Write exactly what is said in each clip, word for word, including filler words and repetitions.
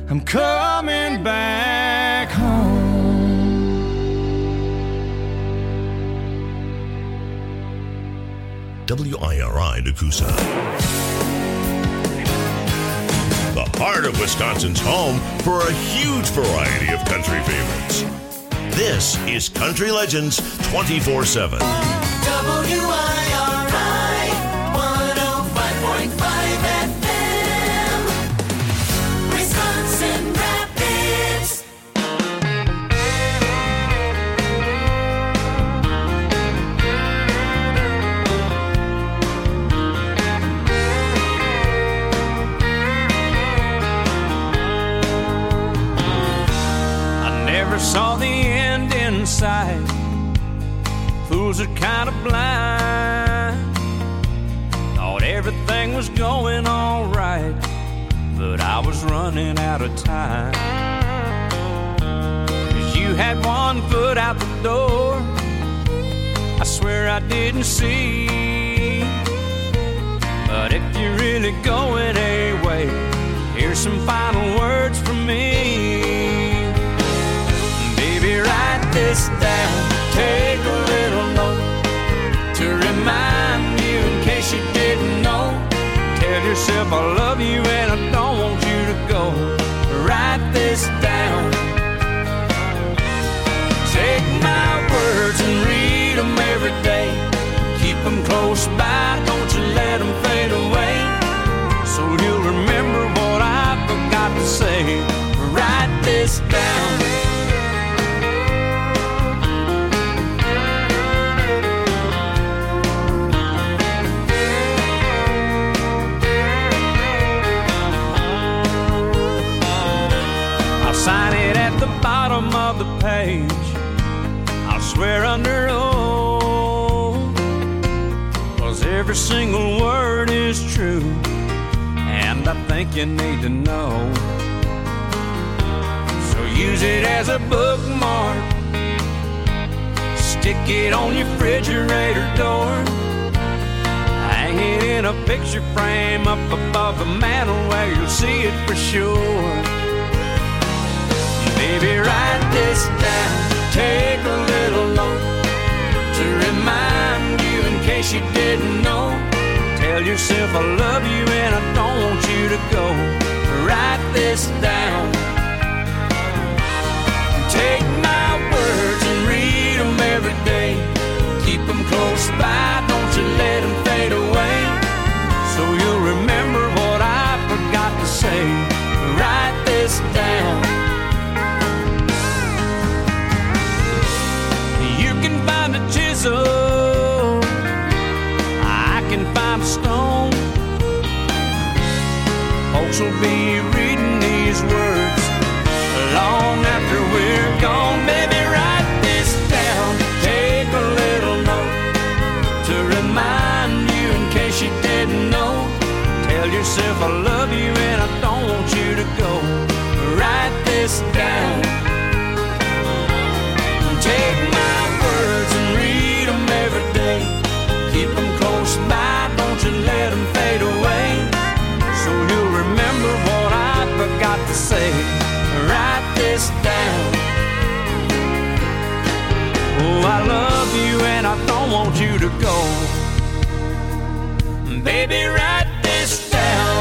I'm coming back home. W I R I Nakusa. The heart of Wisconsin's home for a huge variety of country favorites. This is Country Legends twenty-four seven. W I R I one oh five point five F M, Wisconsin Rapids. I never saw the end in sight. Fools are kind of blind. Thought everything was going all right, but I was running out of time. 'Cause you had one foot out the door, I swear I didn't see. But if you're really going away, here's some final words from me. Baby, write this down. Take a little note to remind you in case you didn't know. Tell yourself I love you and I don't want you to go. Write this down. Take my words and read them every day. Keep them close by, don't you let them fade away. So you'll remember what I forgot to say. Write this down. Sign it at the bottom of the page. I'll swear under oath, 'cause every single word is true, and I think you need to know. So use it as a bookmark. Stick it on your refrigerator door. Hang it in a picture frame up above the mantle where you'll see it for sure. Baby, write this down. Take a little note to remind you in case you didn't know. Tell yourself I love you and I don't want you to go. Write this down. Take my words and read them every day. Keep them close by, don't you let them fade away. So you'll remember what I forgot to say. Write this down. Find a chisel, I can find a stone. Folks will be reading these words long after we're gone. Baby, write this down. Take a little note to remind you in case you didn't know. Tell yourself I love you and I don't want you to go. Write this down. Take my words and read them every day. Keep them close by, don't you let them fade away. So you'll remember what I forgot to say. Write this down. Oh, I love you and I don't want you to go. Baby, write this down.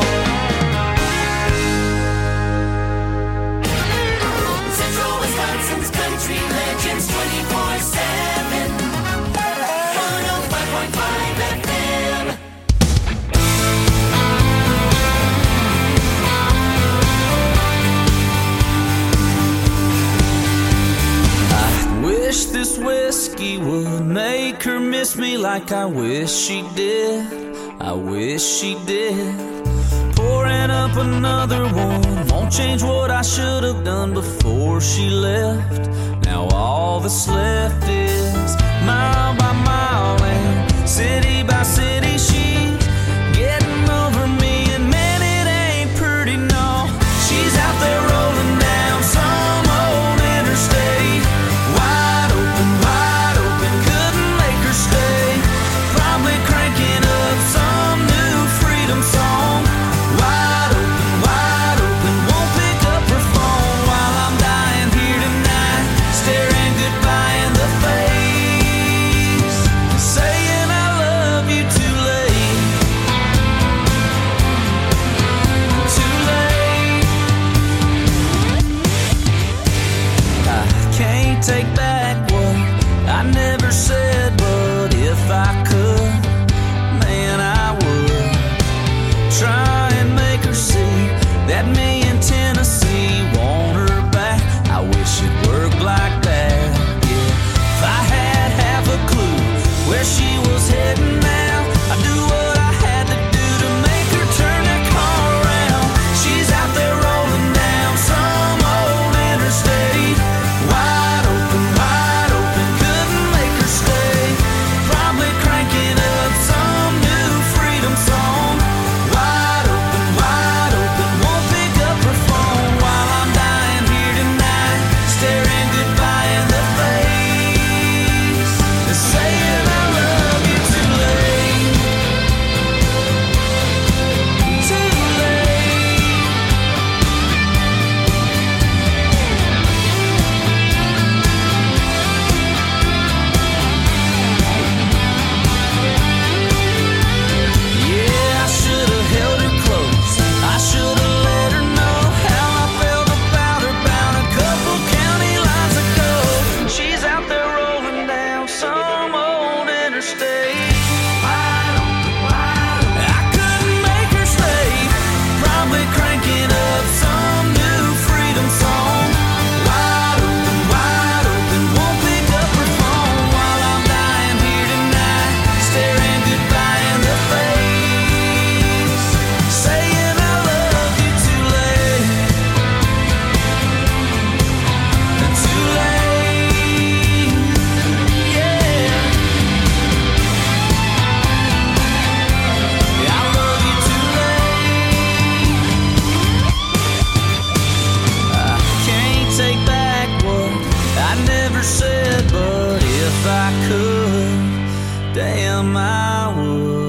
Central Wisconsin's Country Legends twenty-four seven, one oh five point five F M. I wish this whiskey would make her miss me like I wish she did. I wish she did. Pouring up another one won't change what I should have done before she left. Now all that's left is mile by mile and city by city. She's getting over me, and man, it ain't pretty, no. She's out there rolling down some old interstate, wide open, wide open, couldn't make her stay. Probably cranking up some new freedom song. Wide open, wide open, won't pick up her take back what I never said, but if I could, man, I would try and make her see that me in Tennessee want her back. I wish it worked like that, yeah. If I had half a clue where she was heading now, I'd do what I had to do to make her turn that car around. She's out there rolling down some old interstate, wide open, wide open, couldn't make her stay. Probably cranking up some new freedom song. Wide open, wide open, won't pick up her phone while I'm dying here tonight, staring goodbye in the face and saying I love you too late, too late. Yeah, I should have held her close. I should have let her know how I felt about her bound a couple county lines ago. She's out there rolling down some old interstate. Wide open, wide open. I couldn't make her stay. Probably cranking up some new freedom song. Wide open, wide open, won't pick up her phone while I'm dying here tonight, staring goodbye in the face, saying I love you too late, too late, yeah. I love you too late. I can't take back what I never said, but if I could, damn, I would.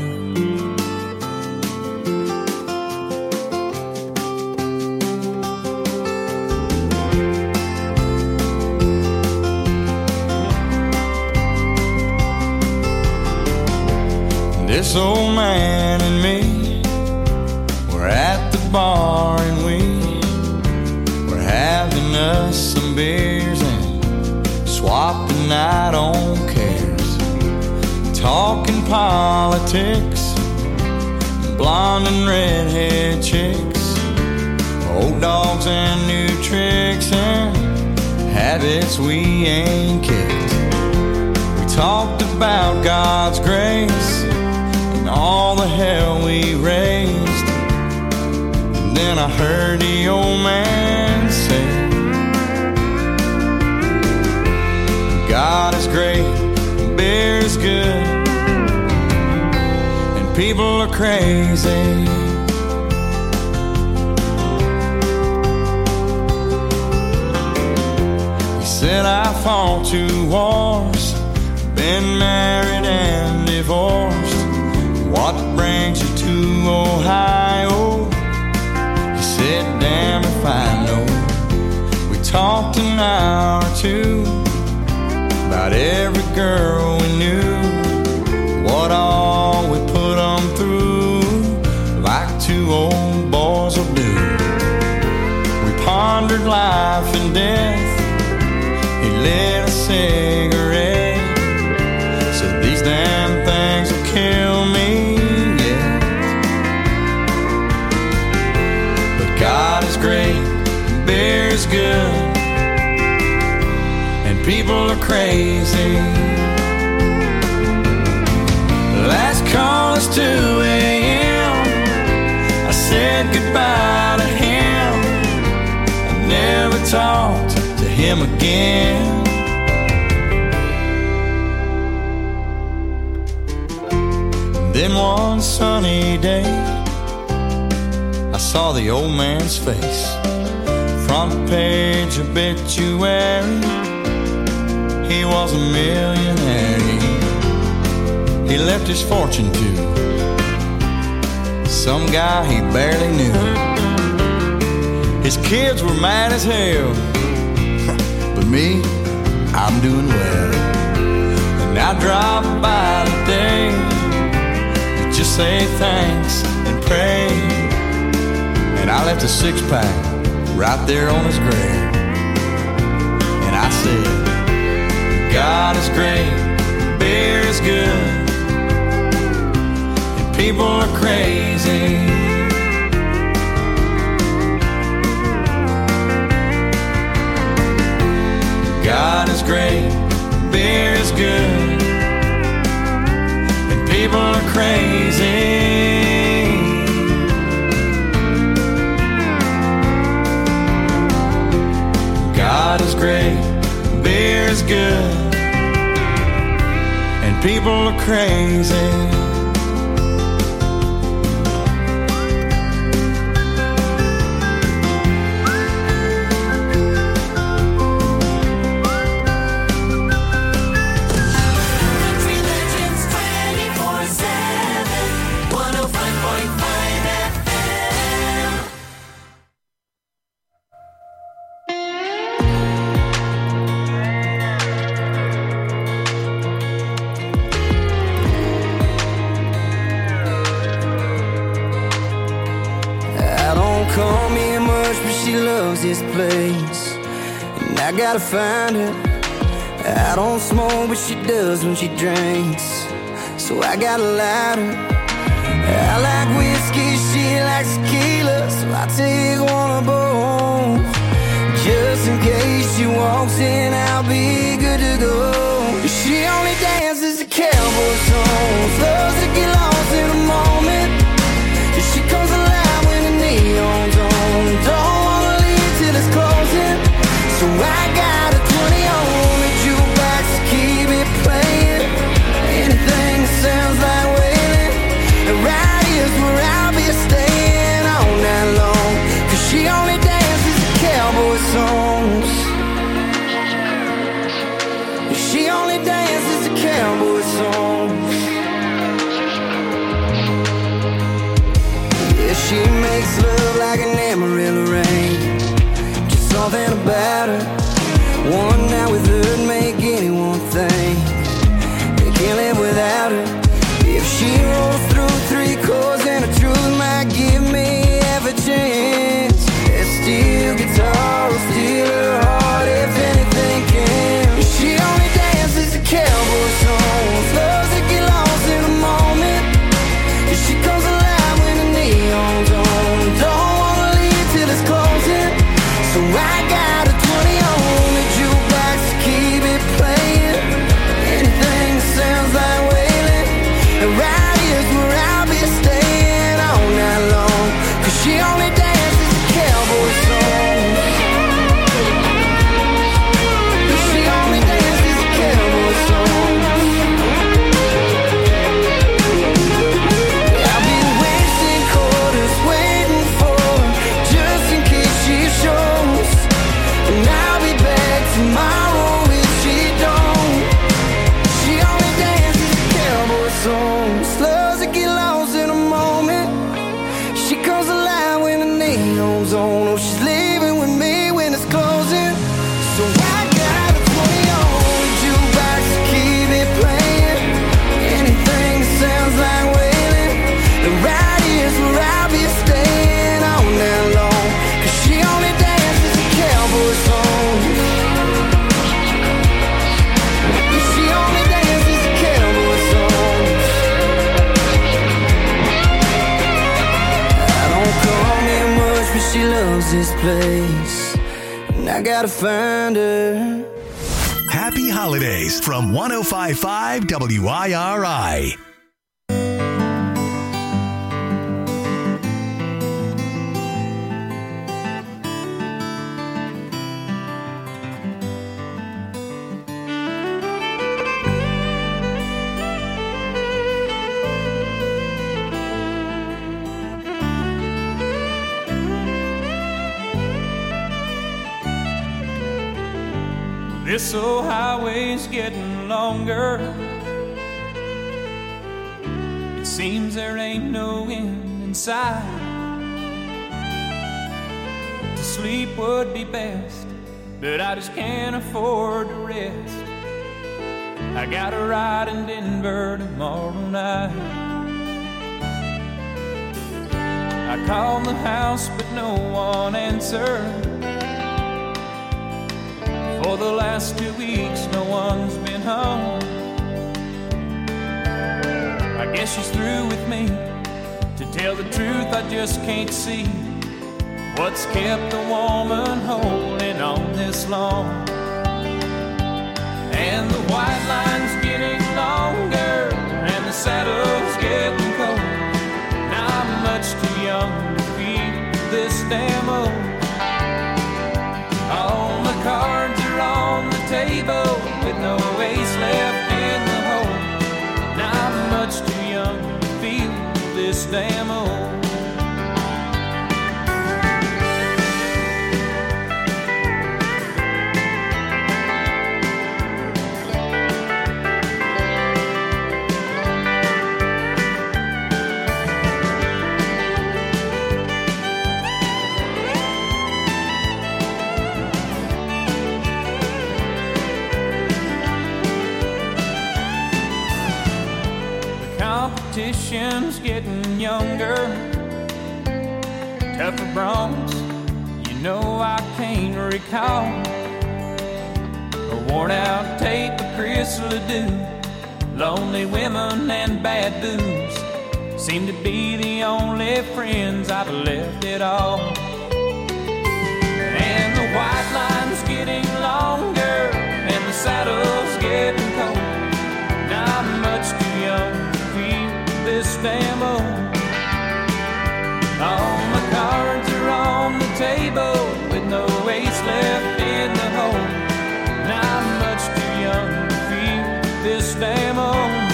This old man and me were at the bar and we were having us some beers and swapping night on cares, talking politics, blonde and redhead chicks, old dogs and new tricks and habits we ain't kicked. We talked about God's grace and all the hell we raised. And then I heard the old man say, God is great, beer is good, and people are crazy. He said I fought two wars, been married and divorced. What brings you to Ohio? He said, damn if I know. We talked an hour or two about every girl we knew, what all we put them through, like two old boys will do. We pondered life and death. He lit a cigarette, said these damn things will kill me, yeah. But God is great, beer is good, and people are crazy. Last call is two a.m. I said goodbye to him. I never talked to him again. Then one sunny day, I saw the old man's face, front page obituary. He was a millionaire. He left his fortune to some guy he barely knew. His kids were mad as hell, but me, I'm doing well. And I drop by today to just say thanks and pray. And I left a six-pack right there on his grave. And I said, God is great, beer is good, and people are crazy. God is great, beer is good, and people are crazy. God is great, beer is good, and people are crazy. I gotta find her. I don't smoke, but she does when she drinks, so I gotta light her. I like whiskey, she likes tequila, so I take one of both. Just in case she walks in, I'll be good to go. She only dances to cowboy songs, loves to get lost in a moment. She comes alive when the neon's on. Don't wanna leave till it's closing, so I got a twenty on the jukebox to keep it playing. Anything that sounds like wailing, and right here's where I'll be staying all night long. Cause she only dances to cowboy songs. She only dances to cowboy songs. Yeah, she makes love like an Amarillo rain. Just something about her. One night with her'd make anyone think they can't live without her. If she rolls through three chords and the truth might give me half a chance, that steel guitar will steal her heart if anything can. She only dances to cowboy songs, loves to get lost in a moment. She comes alive when the neon's on. Don't wanna leave till it's closing, so I got a twenty on the jukebox to keep it playing. Anything that sounds like wailing, and right here's where I'll be staying all night long. Cause she only dances to cowboy songs. She only dances to cowboy songs. I'll be wasting quarters waiting for her, just in case she shows. And I'll be back tomorrow if she don't. She only dances to cowboy songs, loves to get lost in a moment. She comes alive when the neon's on. Oh, she's leaving with me when it's closing, so I got a twenty on the jukebox to keep it playing. Anything that sounds like wailing, and right here's where I'll be staying all night long. Cause she only dances to cowboy songs. She only dances to cowboy songs. I don't come here much, but she loves this place, and I gotta find her. Happy holidays from one oh five point five W I R I. This old highway's getting longer. It seems there ain't no end in sight. To sleep would be best, but I just can't afford to rest. I got a ride in Denver tomorrow night. I called the house, but no one answered. For the last two weeks, no one's been home. I guess she's through with me. To tell the truth, I just can't see what's kept a woman holding on this long. And the white line's getting longer, and the saddle's getting cold. Now I'm much too young to feel this damn old. All the cards are on the table with no ace left in the hole. Now I'm much too young to feel this damn old. Competition's getting younger, tougher broncs, you know I can't recall. A worn out tape of Chris Ledoux, lonely women and bad booze seem to be the only friends I've left at all. And the white line's getting longer, and the saddle's getting cold. Now I'm much too young this damn old. All my cards are on the table with no ace left in the hole. Now I'm much too young to feel this damn old.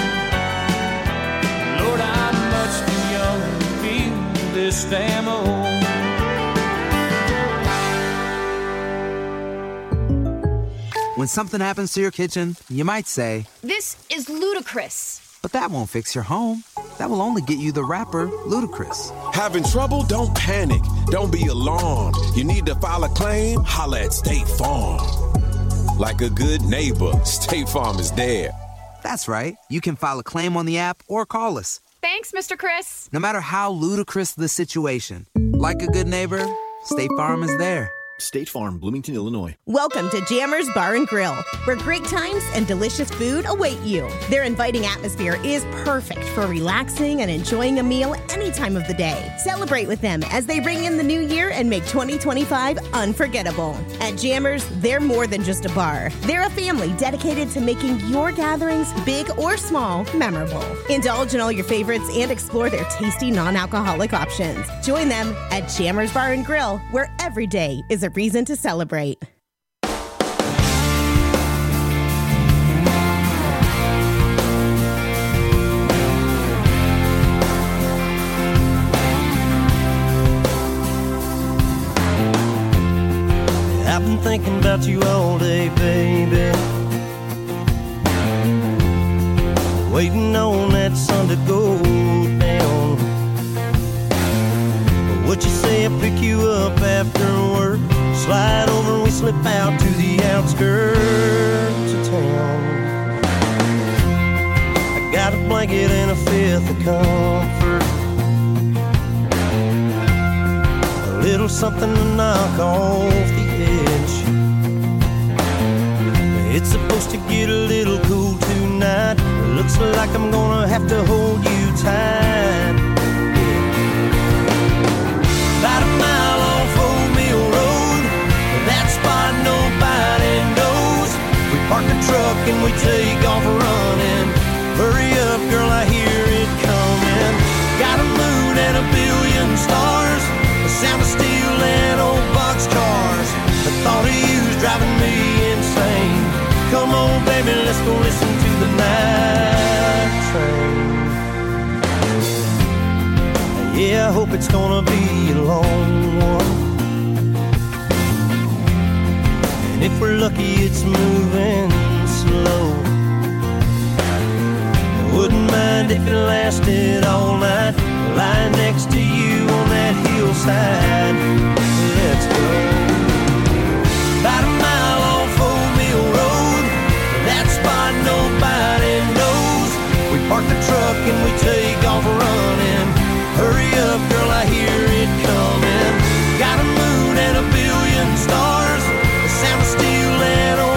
Lord, I'm much too young to feel this damn old. When something happens to your kitchen, you might say, "This is ludicrous." But that won't fix your home. That will only get you the rapper, Ludacris. Having trouble? Don't panic. Don't be alarmed. You need to file a claim? Holla at State Farm. Like a good neighbor, State Farm is there. That's right. You can file a claim on the app or call us. Thanks, Mister Chris. No matter how ludicrous the situation, like a good neighbor, State Farm is there. State Farm, Bloomington, Illinois. Welcome to Jammers Bar and Grill, where great times and delicious food await you. Their inviting atmosphere is perfect for relaxing and enjoying a meal any time of the day. Celebrate with them as they bring in the new year and make twenty twenty-five unforgettable. At Jammers, they're more than just a bar. They're a family dedicated to making your gatherings, big or small, memorable. Indulge in all your favorites and explore their tasty non-alcoholic options. Join them at Jammers Bar and Grill, where every day is a reason to celebrate. I've been thinking about you all day, baby, waiting on that sun to go down. What you say I pick you up after work? Slide over, we slip out to the outskirts of town. I got a blanket and a fifth of comfort, a little something to knock off the edge. It's supposed to get a little cool tonight. Looks like I'm gonna have to hold you tight. About a mile off Old Mill Road, that spot nobody knows. We park the truck and we take off running. Hurry up, girl, I hear it coming. Got a moon and a billion stars, the sound of steel and old boxcars. The thought of you's driving me insane. Come on, baby, let's go listen to the night train. Yeah, I hope it's gonna be a long one, and if we're lucky it's moving slow. I wouldn't mind if it lasted all night, lying next to you on that hillside. Let's go. About a mile off Old Mill Road, that spot nobody knows. We park the truck and we take off running. Hurry up, girl, I hear it coming. Got a moon and a billion stars, the sound of steel and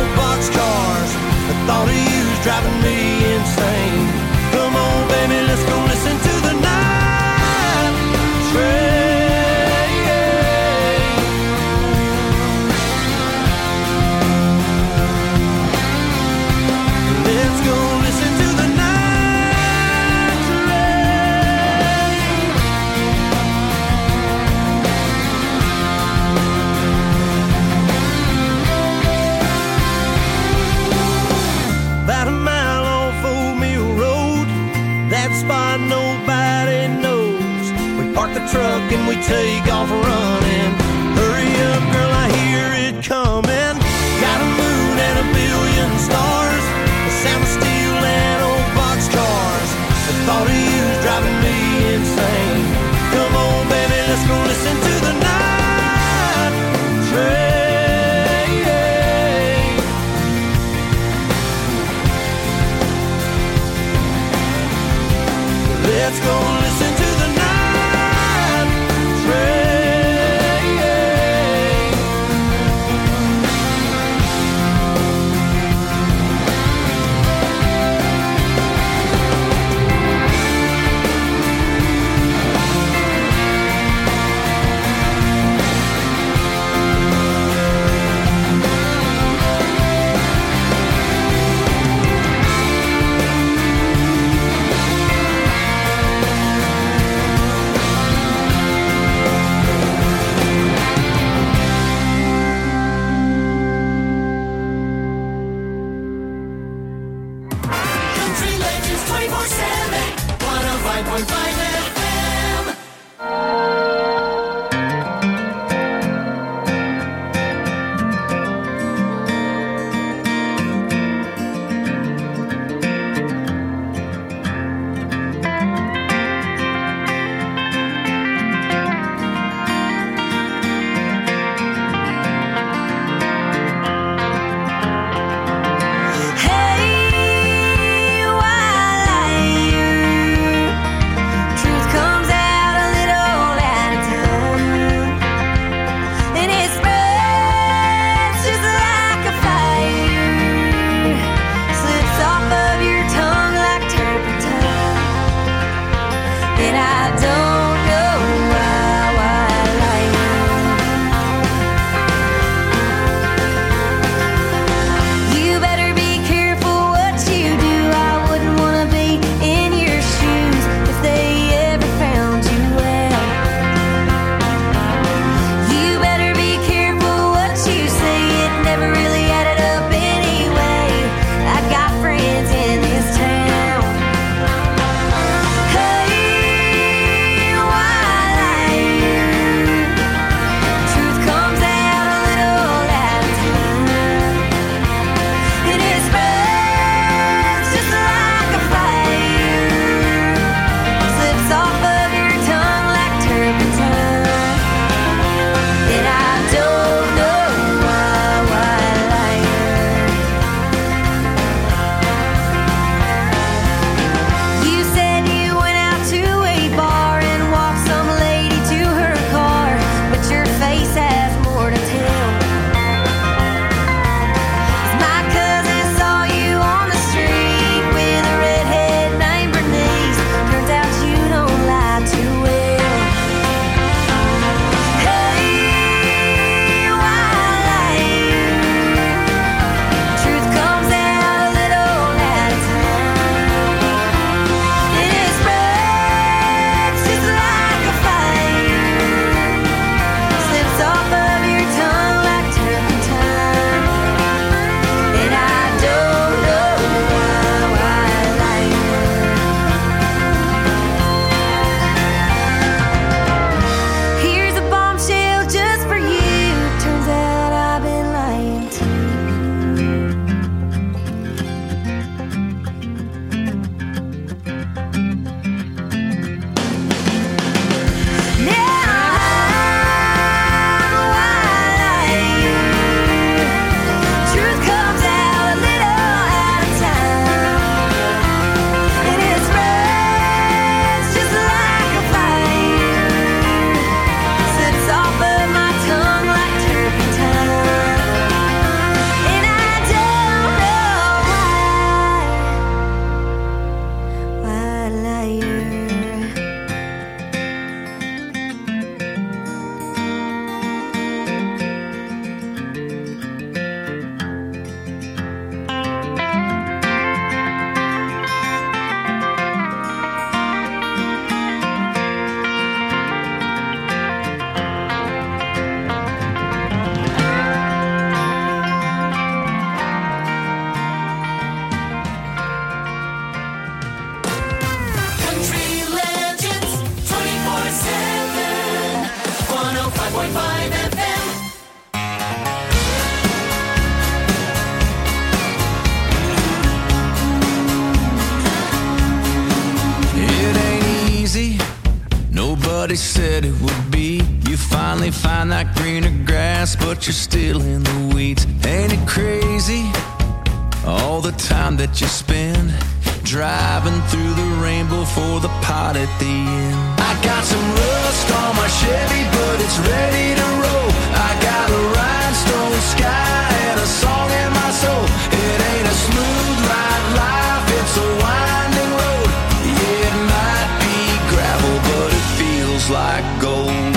everybody said it would be. You finally find that greener grass, but you're still in the weeds. Ain't it crazy, all the time that you spend driving through the rainbow for the pot at the end? I got some rust on my Chevy, but it's ready to roll. I got a rhinestone sky and a song in my soul. It ain't a smooth ride life, it's a winding road. Yeah, it might be gravel, but it feels like gold.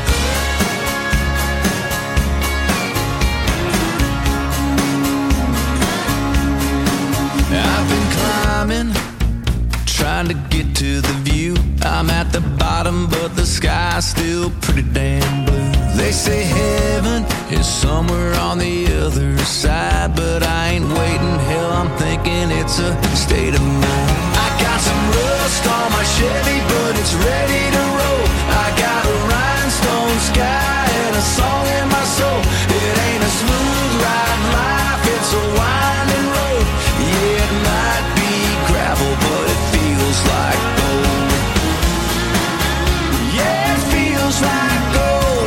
I've been climbing, trying to get to the view. I'm at the bottom, but the sky's still pretty damn blue. They say heaven is somewhere on the other side, but I ain't waiting. Hell, I'm thinking it's a state of mind. I got some rust on my Chevy, but it's ready to roll. I got a rhinestone sky and a song in my soul. It ain't a smooth ride life, it's a winding road. Yeah, it might be gravel, but it feels like gold. Yeah, it feels like gold.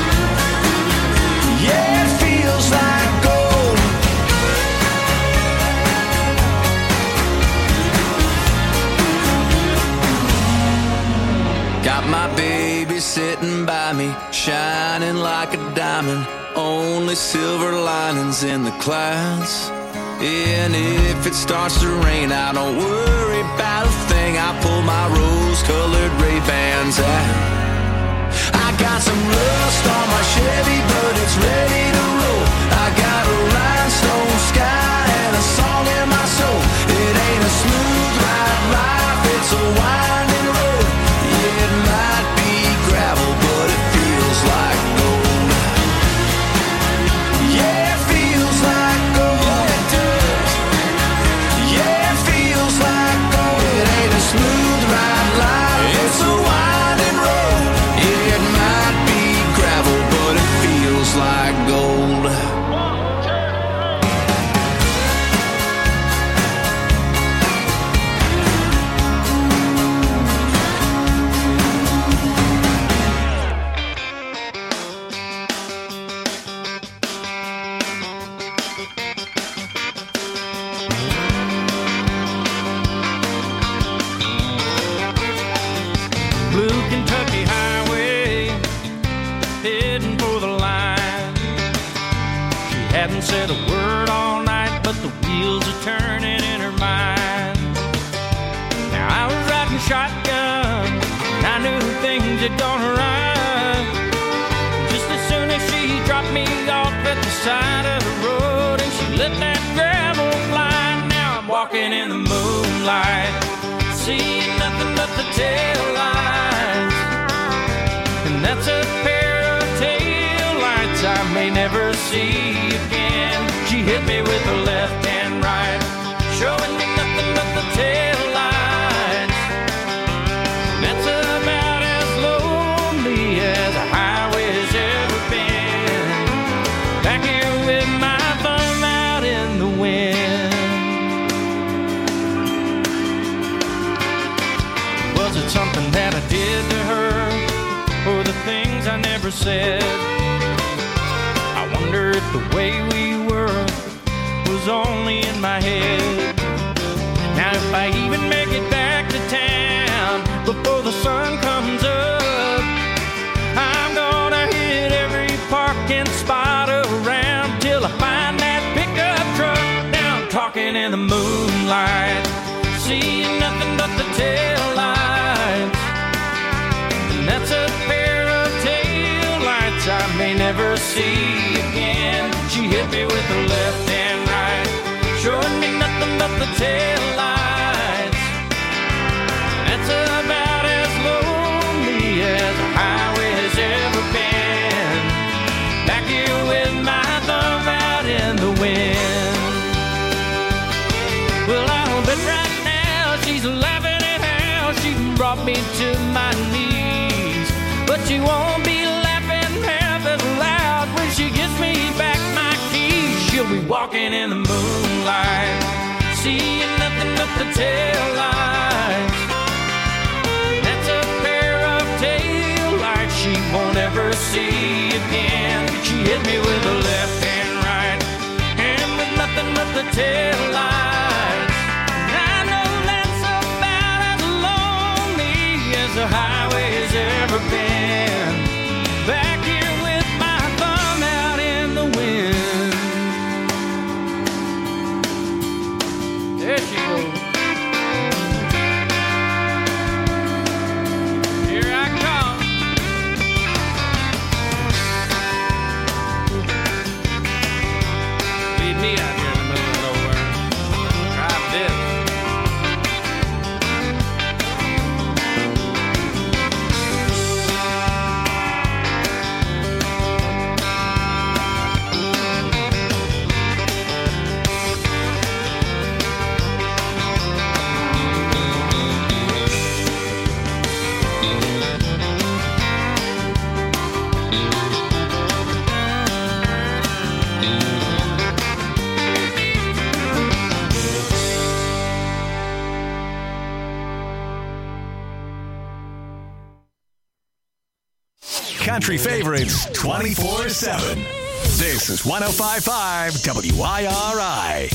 Yeah, it feels like gold. Got my baby sitting by me, shining like a diamond. Only silver linings in the clouds. And if it starts to rain, I don't worry about a thing. I pull my rose-colored Ray-Bans out. I got some rust on my Chevy, but it's ready to roll. I got a rhinestone sky and a song in my soul. It ain't a smooth ride life, it's a winding road. Yeah, it might be gravel, but it feels like gold. Yeah, it feels like gold. Smooth ride life, it's a winding road. It might be gravel, but it feels like gold. Said a word all night, but the wheels are turning in her mind. Now I was riding shotgun, and I knew things had gone right. Just as soon as she dropped me off at the side of the road, and she let that gravel fly. Now I'm walking in the moonlight, seeing nothing but the tail lights. And that's a pair of tail lights I may never see again. She hit me with her left and right, showing me nothing but the tail lights. That's about as lonely as a highway's ever been. Back here with my thumb out in the wind. Was it something that I did to her, or the things I never said? I wonder if the way we were was only in my head. Now if I even make it back to town before the sun comes up, I'm gonna hit every parking spot around till I find that pickup truck. Now I'm talking in the moonlight, seeing nothing but the tail lights. And that's a pair of tail lights I may never see again. She hit me with her left and right, showing me nothing but the tail lights. That's about as lonely as a highway has ever been. Back here with my thumb out in the wind. Well, I'll bet right now she's laughing at how she brought me to my knees. But she won't be laughing half as loud when she gives me back my keys. She'll be walking in the moonlight, seeing nothing but the tail lights. That's a pair of tail taillights. And I know that's about as lonely as the highway has ever been. Back here with my thumb out in the wind. There she goes. Here I come. Leave me out here in the middle of nowhere. Try this. Country favorites twenty-four seven. This is one oh five point five W I R I.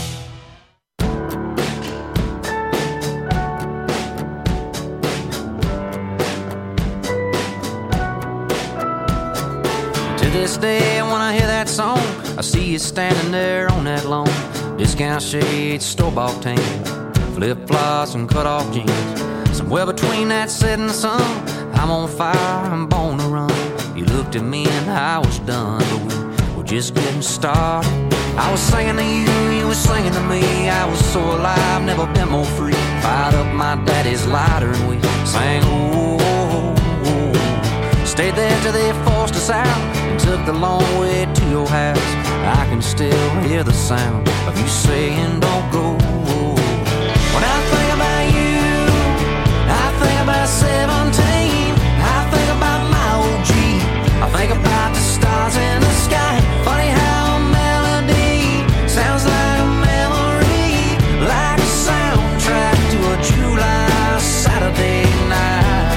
To this day, when I hear that song, I see you standing there on that lawn. Discount shades, store-bought tan, flip-flops and cut-off jeans. Somewhere between that setting sun, I'm on fire, I'm born to run. You looked at me and I was done, but we were just getting started. I was singing to you, you were singing to me. I was so alive, never been more free. Fired up my daddy's lighter and we sang, oh, oh, oh. Stayed there till they forced us out and took the long way to your house. I can still hear the sound of you saying, don't go. When I think about you, I think about seventeen. I think about my old Jeep. I think about the stars in the sky. Funny how a melody sounds like a memory, like a soundtrack to a July Saturday night.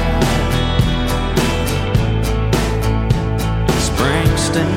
Springsteen.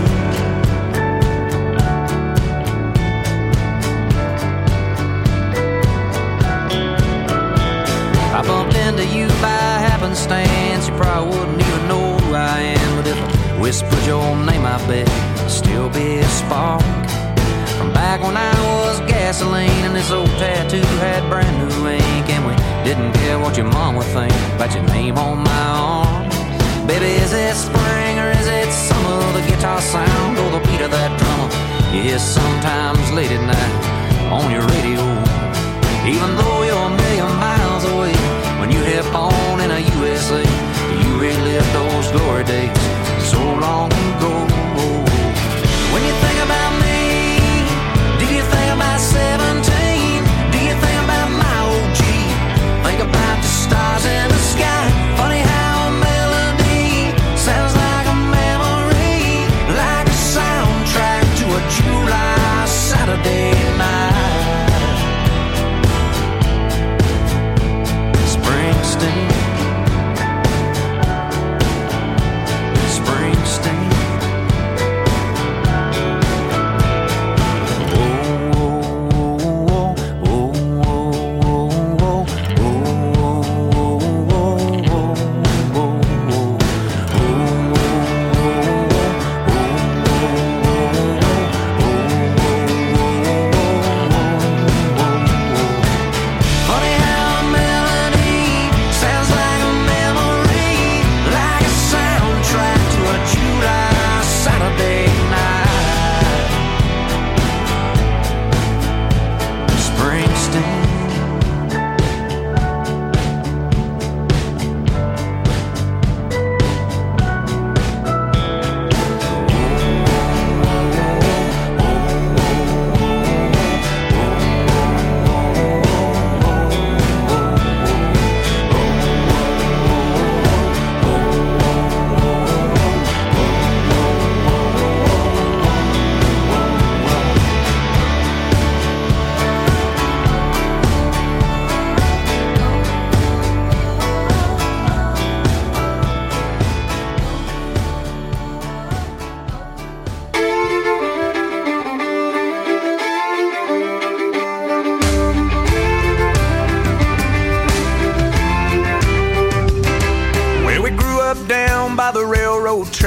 I bumped into you by happenstance. You probably wouldn't even know who I am, but if I whispered your name, I bet it'd still be a spark from back when I was gasoline and this old tattoo had brand new ink, and we didn't care what your mom would think about your name on my arm. Baby, is it spring or is it summer? The guitar sound or the beat of that drummer you hear sometimes late at night on your radio. Even though you're a million miles away, when you hit on in a U S A, you relive those glory days so long ago. When you think about me, do you think about seventeen? Do you think about my old Jeep? Think about the stars in the sky. Funny how a melody sounds like a memory,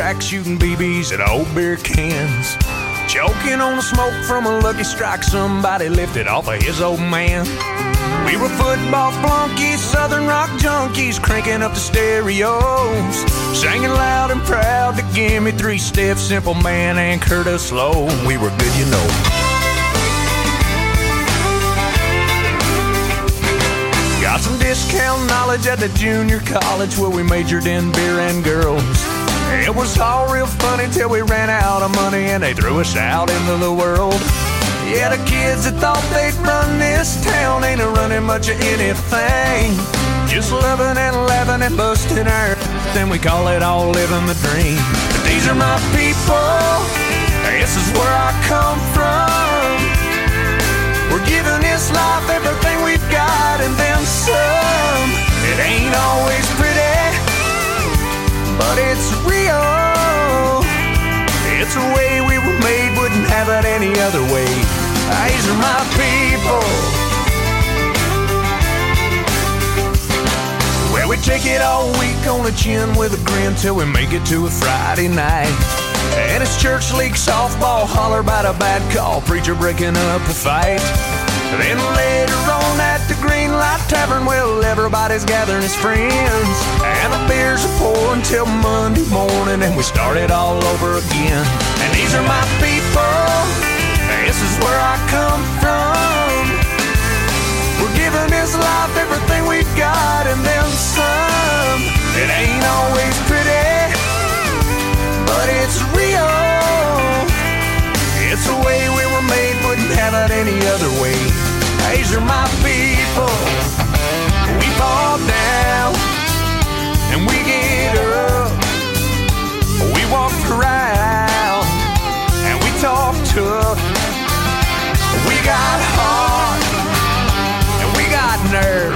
track, shooting B Bs at old beer cans. Choking on the smoke from a Lucky Strike somebody lifted off of his old man. We were football flunkies, southern rock junkies, cranking up the stereos, singing loud and proud to Give Me Three Steps, Simple Man, and Curtis Slow. We were good, you know. Got some discount knowledge at the junior college where we majored in beer and girls. It was all real funny till we ran out of money and they threw us out into the world. Yeah, the kids that thought they'd run this town ain't a-running much of anything. Just loving and laughing and busting our then we call it all living the dream. But these are my people, this is where I come from. We're giving this life everything we've got and then some. It ain't always pretty, but it's real. It's a way we were made, wouldn't have it any other way. These are my people. Well, we take it all week on the chin with a grin till we make it to a Friday night. And it's church league softball, holler about a bad call, preacher breaking up a fight. Then later on at the Green Light Tavern, well, everybody's gathering his friends, and the beers are pouring till Monday morning, and we start it all over again. And these are my people, this is where I come from. We're giving this life everything we've got and then some. It ain't always pretty, but it's real. It's the way we were made, wouldn't have it any other way. These are my people. We fall down and we get up. We walk around and we talk tough. We got heart and we got nerve.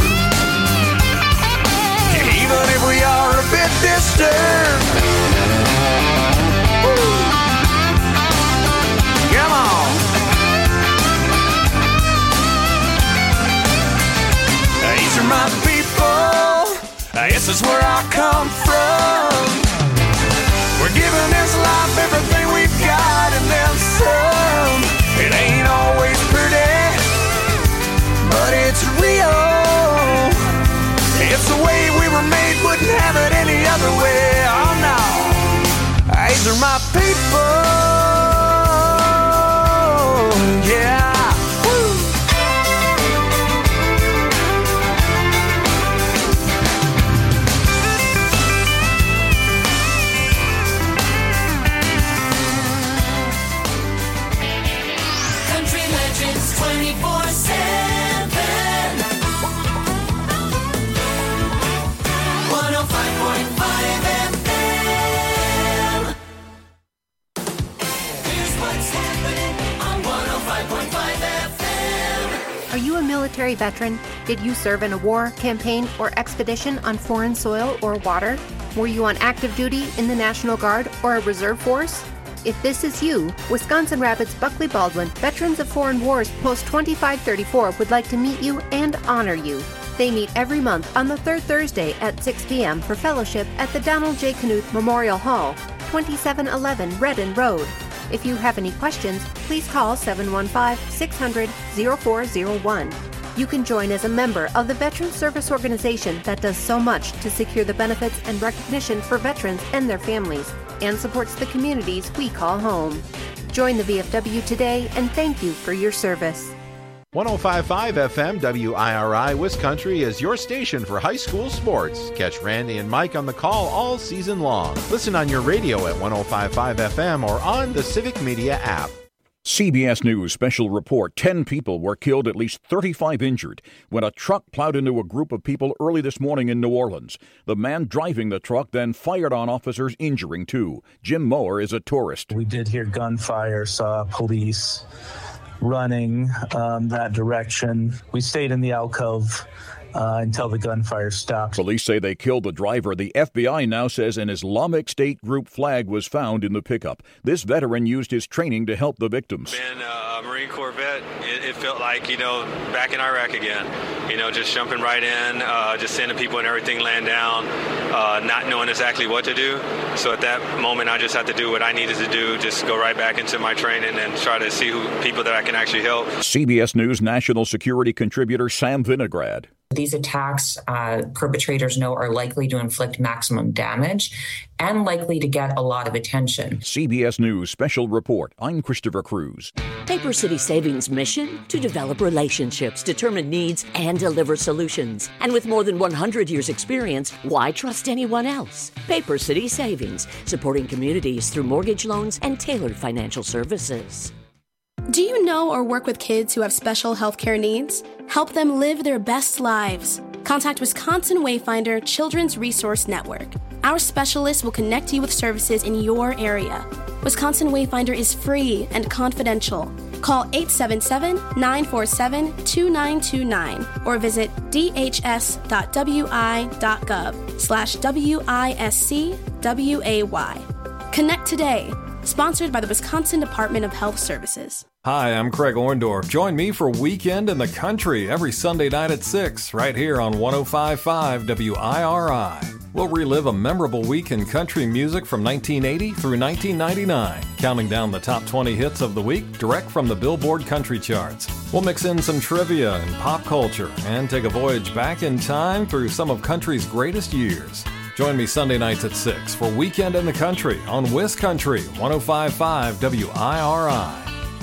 Even if we are a bit disturbed. Woo. Come on. These are my people. This is where I come from. We're giving this life everything we've got and then some. It ain't always pretty, but it's real. It's the way we were made, wouldn't have it any other way. Oh no. These are my people. Yeah. Woo. Country Legends twenty-four seven. one oh five point five F M. Here's what's happening on one oh five point five F M. Are you a military veteran? Did you serve in a war, campaign, or expedition on foreign soil or water? Were you on active duty in the National Guard or a reserve force? If this is you, Wisconsin Rapids Buckley Baldwin Veterans of Foreign Wars Post twenty-five thirty-four would like to meet you and honor you. They meet every month on the third Thursday at six p.m. for fellowship at the Donald J. Knuth Memorial Hall, twenty-seven eleven Redden Road. If you have any questions, please call seven one five, six hundred, oh four oh one. You can join as a member of the Veteran Service Organization that does so much to secure the benefits and recognition for veterans and their families, and supports the communities we call home. Join the V F W today, and thank you for your service. one oh five point five F M W I R I Wiscountry is your station for high school sports. Catch Randy and Mike on the call all season long. Listen on your radio at one oh five point five F M or on the Civic Media app. C B S News special report. ten people were killed, at least thirty-five injured, when a truck plowed into a group of people early this morning in New Orleans. The man driving the truck then fired on officers, injuring two. Jim Mower is a tourist. We did hear gunfire, saw police running um, that direction. We stayed in the alcove uh, until the gunfire stopped. Police say they killed the driver. The F B I now says an Islamic State group flag was found in the pickup. This veteran used his training to help the victims. Being a Marine Corps vet, it, it felt like, you know, back in Iraq again. You know, just jumping right in, uh, just seeing the people and everything laying down, uh, not knowing exactly what to do. So at that moment, I just had to do what I needed to do, just go right back into my training and try to see who people that I can actually help. C B S News national security contributor Sam Vinograd. These attacks, uh, perpetrators know, are likely to inflict maximum damage and likely to get a lot of attention. C B S News Special Report. I'm Christopher Cruz. Paper City Savings' mission? To develop relationships, determine needs, and deliver solutions. And with more than one hundred years' experience, why trust anyone else? Paper City Savings, supporting communities through mortgage loans and tailored financial services. Do you know or work with kids who have special healthcare needs? Help them live their best lives. Contact Wisconsin Wayfinder Children's Resource Network. Our specialists will connect you with services in your area. Wisconsin Wayfinder is free and confidential. Call eight seven seven, nine four seven, two nine two nine or visit dhs.wi.gov slash W-I-S-C-W-A-Y. Connect today. Sponsored by the Wisconsin Department of Health Services. Hi, I'm Craig Orndorff. Join me for Weekend in the Country every Sunday night at six, right here on one oh five point five W I R I. We'll relive a memorable week in country music from nineteen eighty through nineteen ninety-nine, counting down the top twenty hits of the week direct from the Billboard Country Charts. We'll mix in some trivia and pop culture and take a voyage back in time through some of country's greatest years. Join me Sunday nights at six for Weekend in the Country on WisCountry one oh five point five W I R I.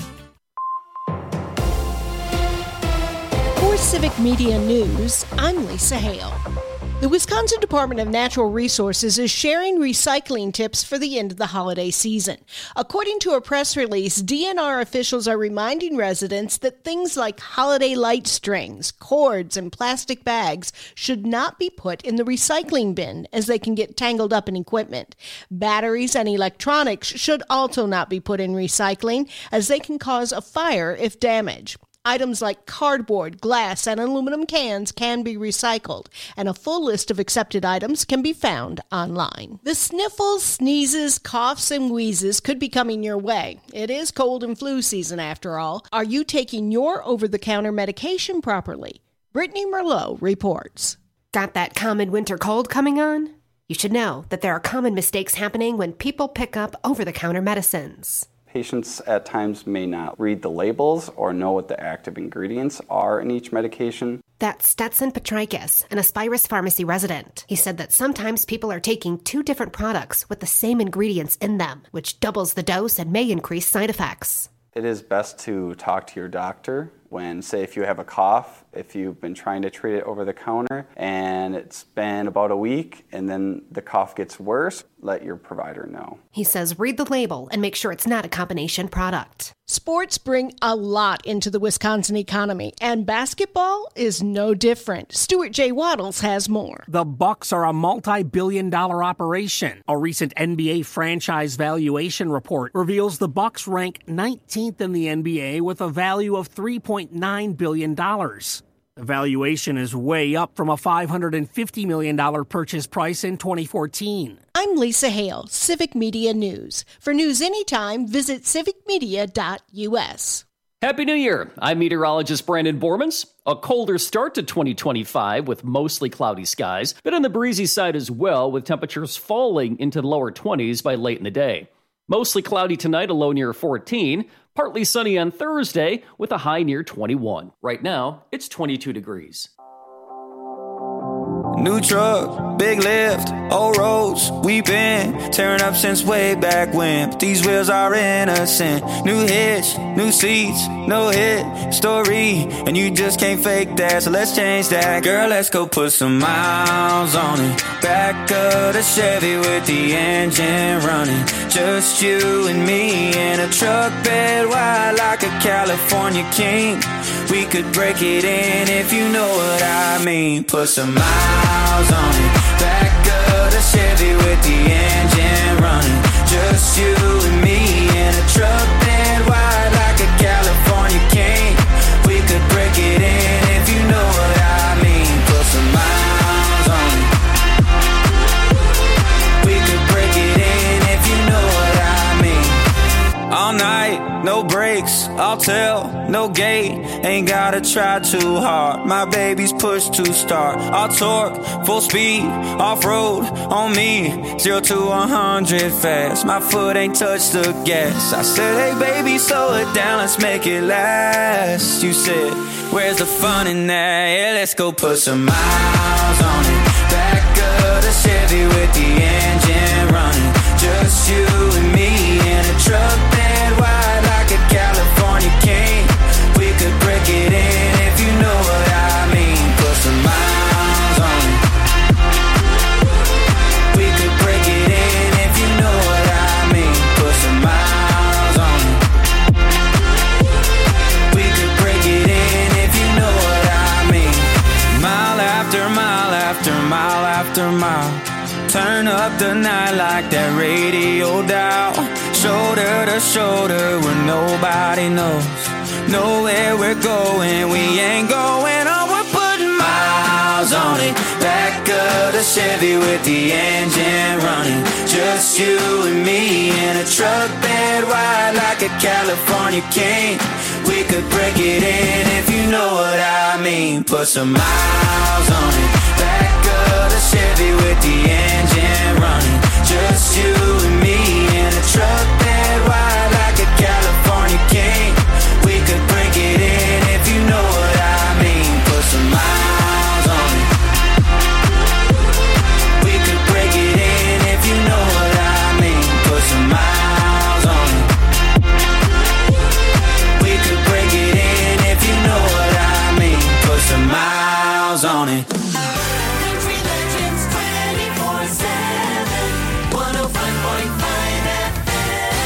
For Civic Media News, I'm Lisa Hale. The Wisconsin Department of Natural Resources is sharing recycling tips for the end of the holiday season. According to a press release, D N R officials are reminding residents that things like holiday light strings, cords, and plastic bags should not be put in the recycling bin as they can get tangled up in equipment. Batteries and electronics should also not be put in recycling as they can cause a fire if damaged. Items like cardboard, glass, and aluminum cans can be recycled, and a full list of accepted items can be found online. The sniffles, sneezes, coughs, and wheezes could be coming your way. It is cold and flu season after all. Are you taking your over-the-counter medication properly? Brittany Merlot reports. Got that common winter cold coming on? You should know that there are common mistakes happening when people pick up over-the-counter medicines. Patients at times may not read the labels or know what the active ingredients are in each medication. That's Stetson Petrikis, an Aspirus Pharmacy resident. He said that sometimes people are taking two different products with the same ingredients in them, which doubles the dose and may increase side effects. It is best to talk to your doctor when, say, if you have a cough, if you've been trying to treat it over the counter and it's been about a week and then the cough gets worse, let your provider know. He says read the label and make sure it's not a combination product. Sports bring a lot into the Wisconsin economy, and basketball is no different. Stuart J. Waddles has more. The Bucks are a multi-billion dollar operation. A recent N B A franchise valuation report reveals the Bucks rank nineteenth in the N B A with a value of three point nine billion dollars. The valuation is way up from a five hundred fifty million dollars purchase price in twenty fourteen. I'm Lisa Hale, Civic Media News. For news anytime, visit civic media dot U S. Happy New Year. I'm meteorologist Brandon Bormans. A colder start to twenty twenty-five with mostly cloudy skies, but on the breezy side as well, with temperatures falling into the lower twenties by late in the day. Mostly cloudy tonight, a low near fourteen. Partly sunny on Thursday with a high near twenty-one. Right now, it's twenty-two degrees. New truck, big lift, old roads, we been tearing up since way back when. But these wheels are innocent. New hitch, new seats, no hit story, and you just can't fake that. So let's change that, girl. Let's go put some miles on it. Back of the Chevy with the engine running. Just you and me in a truck bed wide like a California king. We could break it in if you know what I mean. Put some miles on it. Back of the Chevy with the engine running. Just you and me in a truck bed wide like a California king. We could break it in if you know what I mean. Put no brakes, I'll tell, no gate, ain't gotta try too hard. My baby's push to start. I'll torque, full speed, off-road, on me, zero to one hundred fast. My foot ain't touched the gas. I said, hey baby, slow it down, let's make it last. You said, where's the fun in that? Yeah, let's go put some miles on it. Back of the Chevy with the engine running. Just you and me in a truck bed wide like a California king. We could break it in if you know what I mean. Put some miles on it. We could break it in if you know what I mean. Put some miles on it. We could break it in if you know what I mean. Mile after mile after mile after mile. Turn up the night like that radio dial. Shoulder to shoulder where nobody knows. Know where we're going, we ain't going on. We're putting miles on it. Back of the Chevy with the engine running. Just you and me in a truck bed wide like a California king. We could break it in if you know what I mean. Put some miles on it. Back of the Chevy with the engine running. Just you and me in a truck bed wide like a California king. We could break it in if you know what I mean. Put some miles on it. We could break it in if you know what I mean. Put some miles on it. We could break it in if you know what I mean. Put some miles on it. one oh five point five F M.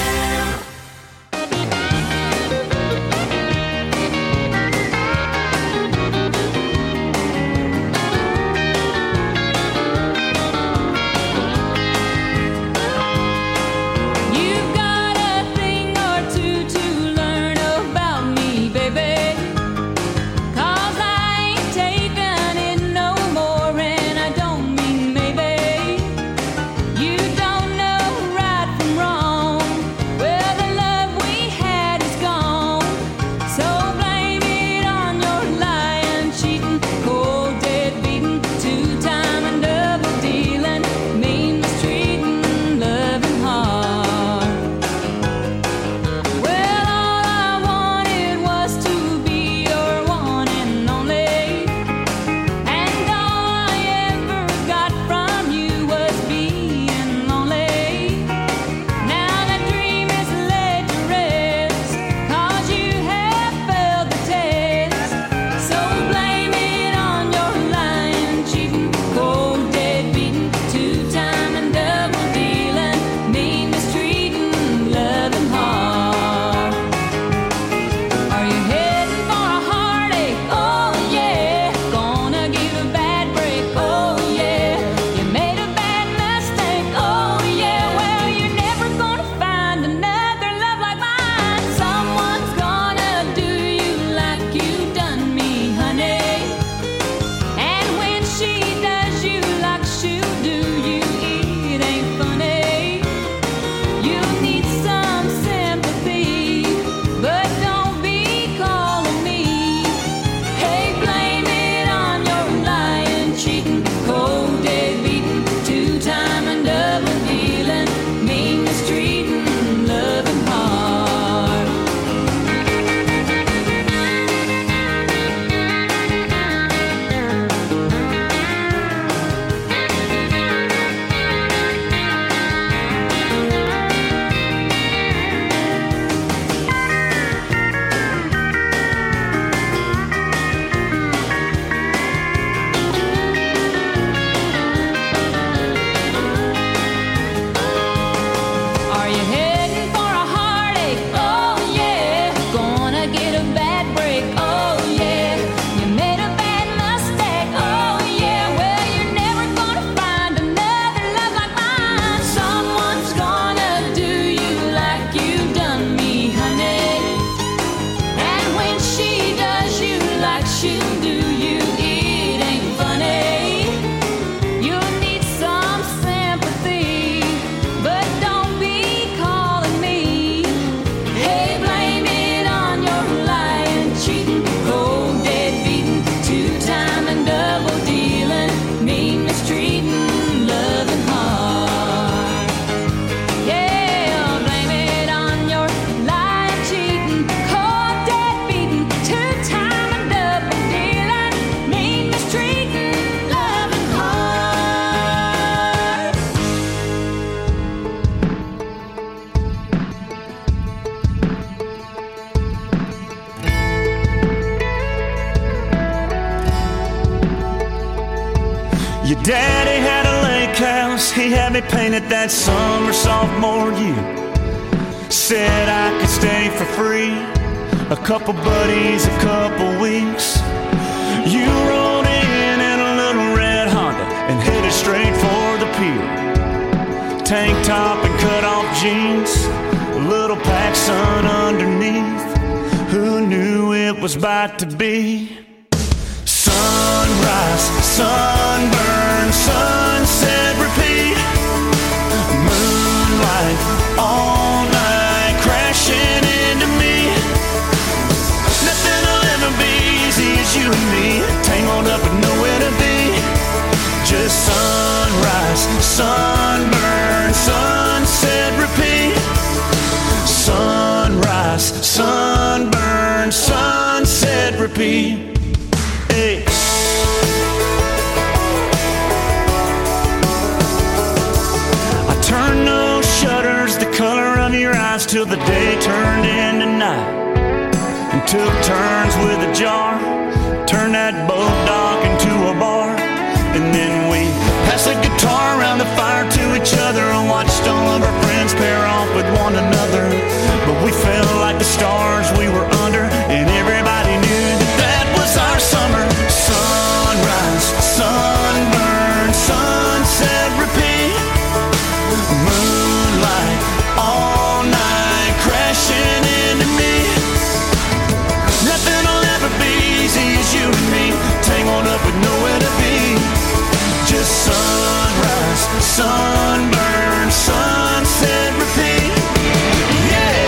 Your daddy had a lake house, he had me painted that summer sophomore year. Said I could stay for free, a couple buddies, a couple weeks. You rolled in in a little red Honda and headed straight for the pier. Tank top and cut off jeans, a little PacSun underneath. Who knew it was about to be? Sunrise, sunburn, sunset, repeat. Moonlight, all night, crashing into me. Nothing will ever be easy as you and me, tangled up with nowhere to be. Just sunrise, sunburn, sunset, repeat. Sunrise, sunburn, sunset, repeat. Hey. I turned those shutters the color of your eyes till the day turned into night, and took turns with a jar, turned that boat dock into a bar. And then we passed the guitar around the fire to each other and watched all of our friends pair off with one another. But we felt like the stars we were under, and everybody knew that that was our summer. Sunrise, sunburn, sunset, repeat. Moonlight, all night, crashing into me. Nothing will ever be easy as you and me, tangled up with nowhere to be. Just sunrise, sunburn, sunset, repeat. Yeah.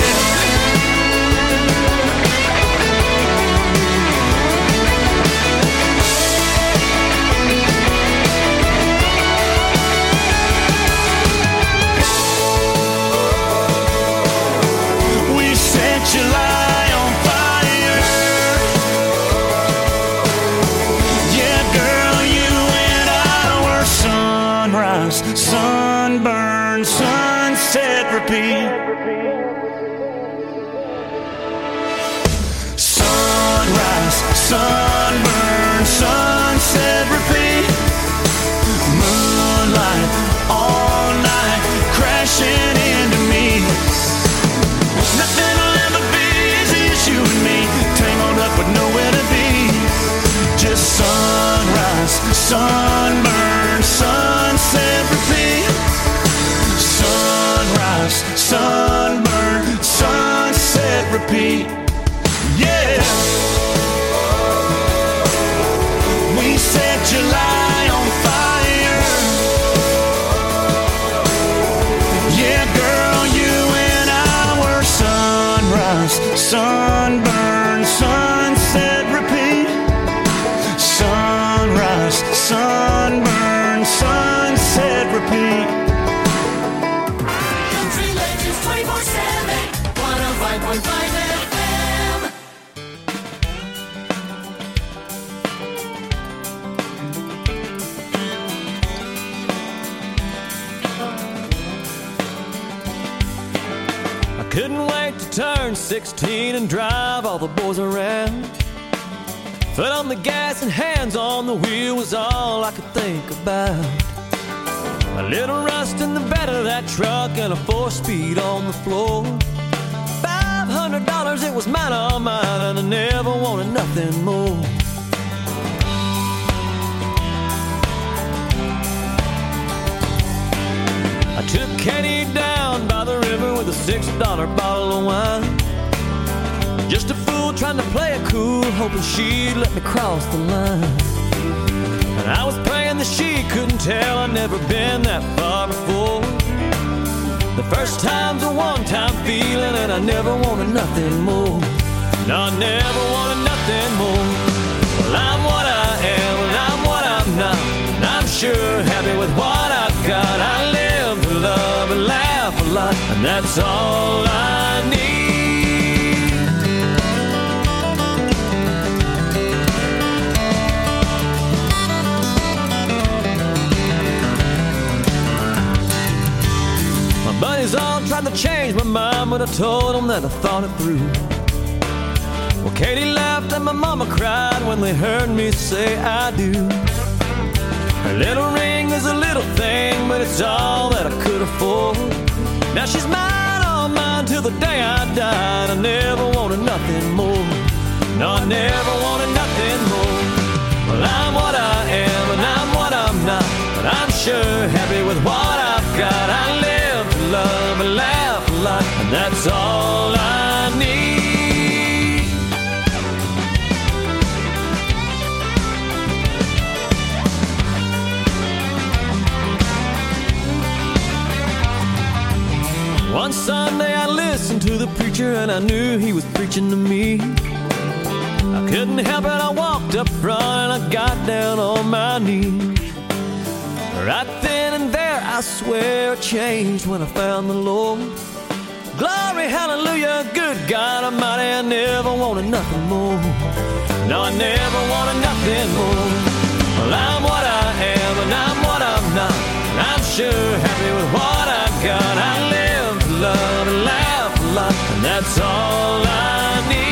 We set July on fire. Yeah, girl, you and I were sunrise, sunburn, sunset, repeat. Sunrise, sunburn, sunset, repeat. Moonlight, all night, crashing into me. Nothing will ever be easy as you and me, tangled up with nowhere to be. Just sunrise, sunburn, sunset, repeat. Sunrise, sunburn, sunset, repeat. Yeah. We set July on fire. Yeah, girl, you and I were sunrise, sunburn, sunset, repeat. Sunrise, sunburn, sunset, repeat. Country Legends twenty-four seven, one oh five point five F M. I couldn't wait to turn sixteen and drive all the boys around. Foot on the gas and hands on the wheel was all I could think about. A little rust in the bed of that truck and a four-speed on the floor. Five hundred dollars, it was mine, all mine, and I never wanted nothing more. I took Kenny down by the river with a six dollar bottle of wine. Just a fool trying to play it cool, hoping she'd let me cross the line. And I was praying that she couldn't tell I'd never been that far before. The first time's a one-time feeling, and I never wanted nothing more. No, I never wanted nothing more. Well, I'm what I am, and I'm what I'm not, and I'm sure happy with what I've got. I live to love and laugh a lot, and that's all I need. Buddies all tried to change my mind, but I told them that I thought it through. Well, Katie laughed and my mama cried when they heard me say I do. Her little ring is a little thing, but it's all that I could afford. Now she's mine, all mine, till the day I died. I never wanted nothing more. No, I never wanted nothing more. Well, I'm what I am, and I'm what I'm not, but I'm sure happy with what I've got. I live to love and laugh a lot, and that's all I need. One Sunday I listened to the preacher, and I knew he was preaching to me. I couldn't help it, I walked up front and I got down on my knees. Right then and there, I swear it changed when I found the Lord. Glory, hallelujah, good God Almighty, I never wanted nothing more. No, I never wanted nothing more. Well, I'm what I am and I'm what I'm not, and I'm sure happy with what I got. I live to love and laugh a lot, and that's all I need.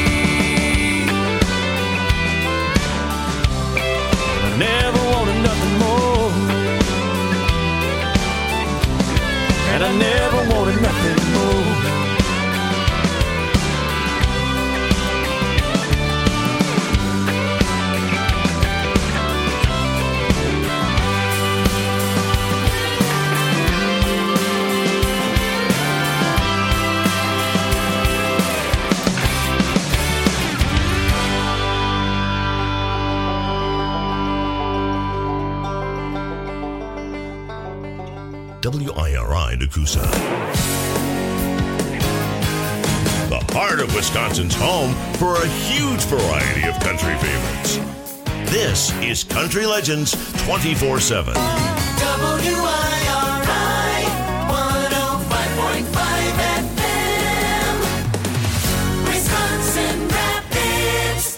Never wanted nothing more, and I never wanted nothing more. W I R I Nakusa. The heart of Wisconsin's home for a huge variety of country favorites. This is Country Legends twenty-four seven. W I R I one oh five point five F M, Wisconsin Rapids.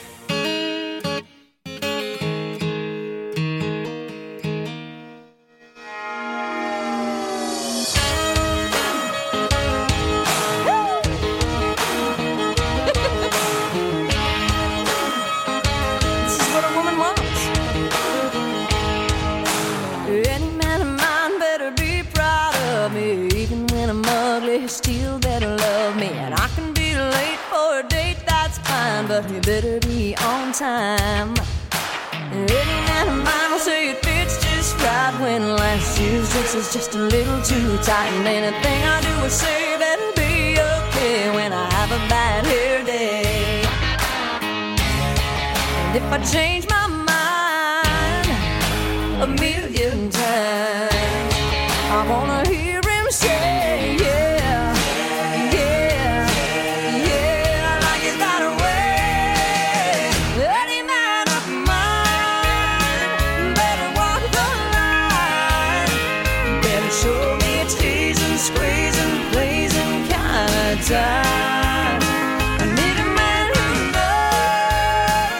Still better love me, and I can be late for a date, that's fine, but you better be on time. Any man of mine will say it fits just right when last year's dress is just a little too tight, and anything I do or say better be okay when I have a bad hair day. And if I change my mind a million times, I wanna